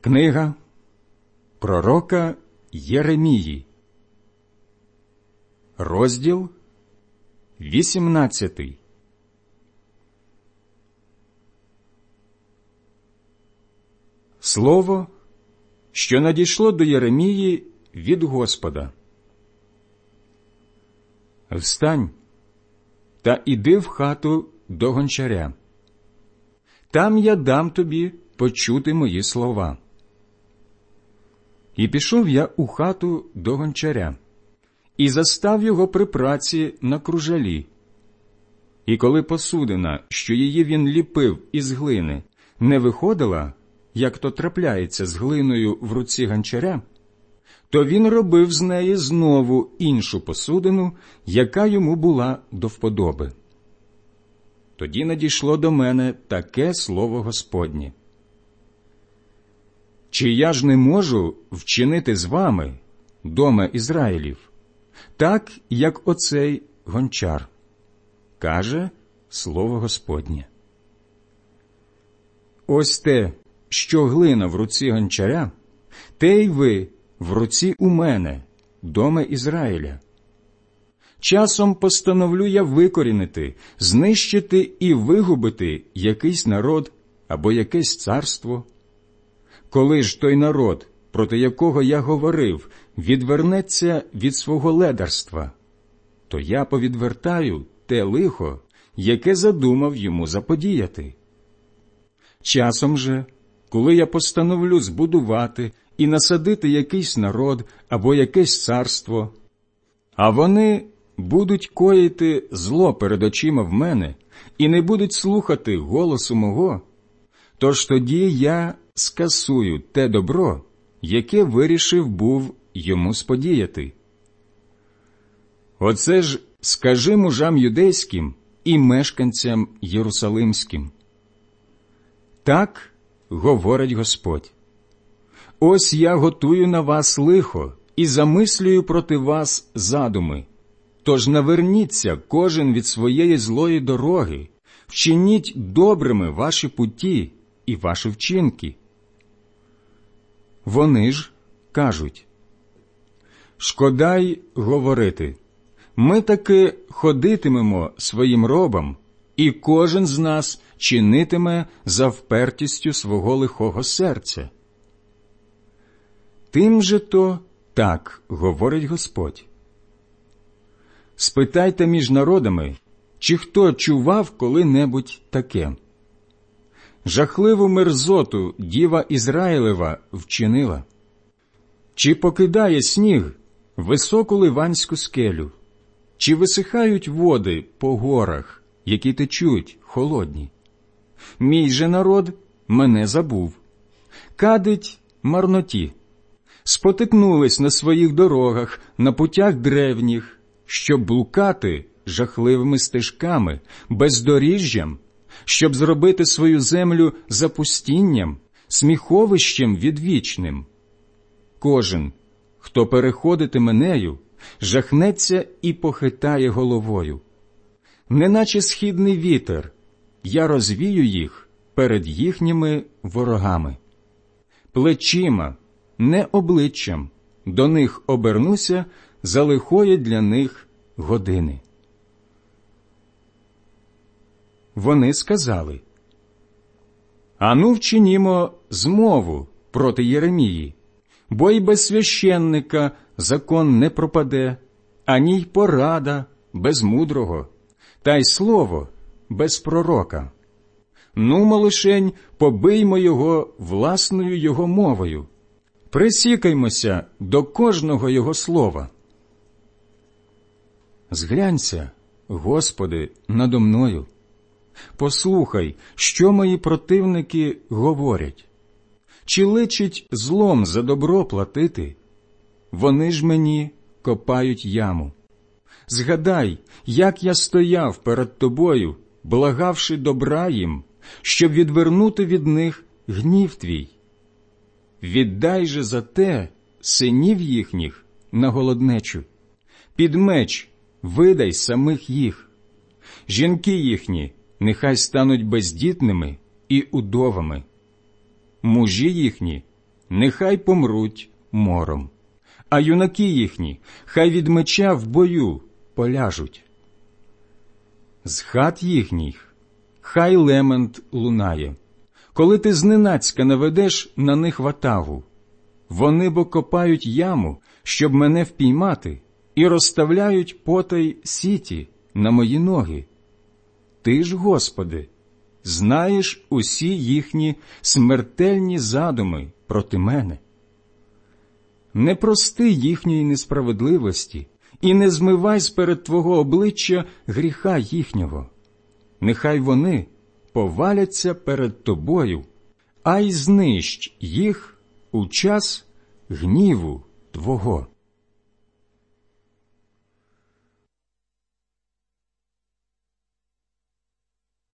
Книга пророка Єремії, розділ 18. Слово, що надійшло до Єремії від Господа. Встань та іди в хату до гончаря. Там я дам тобі почути мої слова. І пішов я у хату до гончаря, і застав його при праці на кружалі. І коли посудина, що її він ліпив із глини, не виходила, як то трапляється з глиною в руці гончаря, то він робив з неї знову іншу посудину, яка йому була до вподоби. Тоді надійшло до мене таке слово Господнє. Чи я ж не можу вчинити з вами, доме Ізраїлів, так, як оцей гончар? Каже слово Господнє. Ось те, що глина в руці гончаря, те й ви в руці у мене, доме Ізраїля. Часом постановлю я викорінити, знищити і вигубити якийсь народ або якесь царство. Коли ж той народ, проти якого я говорив, відвернеться від свого ледарства, то я повідвертаю те лихо, яке задумав йому заподіяти. Часом же, коли я постановлю збудувати і насадити якийсь народ або якесь царство, а вони будуть коїти зло перед очима в мене і не будуть слухати голосу мого, тож тоді я скасую те добро, яке вирішив був йому сподіяти. Оце ж скажи мужам юдейським і мешканцям єрусалимським. Так говорить Господь. Ось я готую на вас лихо і замислюю проти вас задуми. Тож наверніться кожен від своєї злої дороги, вчиніть добрими ваші путі і ваші вчинки. Вони ж кажуть, шкода й говорити, ми таки ходитимемо своїм робом, і кожен з нас чинитиме за впертістю свого лихого серця. Тим же то так говорить Господь. Спитайте між народами, чи хто чував коли-небудь таке. Жахливу мерзоту діва Ізраїлева вчинила. Чи покидає сніг високу ливанську скелю, чи висихають води по горах, які течуть холодні. Мій же народ мене забув, кадить марноті, спотикнулись на своїх дорогах, на путях древніх, щоб блукати жахливими стежками, бездоріжжям, щоб зробити свою землю запустінням, сміховищем відвічним. Кожен, хто переходитиме нею, жахнеться і похитає головою. Неначе східний вітер, я розвію їх перед їхніми ворогами. Плечима, не обличчям, до них обернуся за лихої для них години. Вони сказали, ану вчинімо змову проти Єремії, бо й без священника закон не пропаде, ані й порада без мудрого, та й слово без пророка. Нумо лишень побиймо його власною його мовою, присікаймося до кожного його слова. Зглянься, Господи, надо мною. Послухай, що мої противники говорять. Чи личить злом за добро платити? Вони ж мені копають яму. Згадай, як я стояв перед тобою, благавши добра їм, щоб відвернути від них гнів твій. Віддай же за те синів їхніх на голоднечу. Під меч видай самих їх. Жінки їхні нехай стануть бездітними і удовами. Мужі їхні нехай помруть мором, а юнаки їхні хай від меча в бою поляжуть. З хат їхніх хай лемент лунає, коли ти зненацька наведеш на них ватагу. Вони бо копають яму, щоб мене впіймати, і розставляють потай сіті на мої ноги. Ти ж, Господи, знаєш усі їхні смертельні задуми проти мене. Не прости їхньої несправедливості і не змивай сперед Твого обличчя гріха їхнього. Нехай вони поваляться перед Тобою, а й знищ їх у час гніву Твого.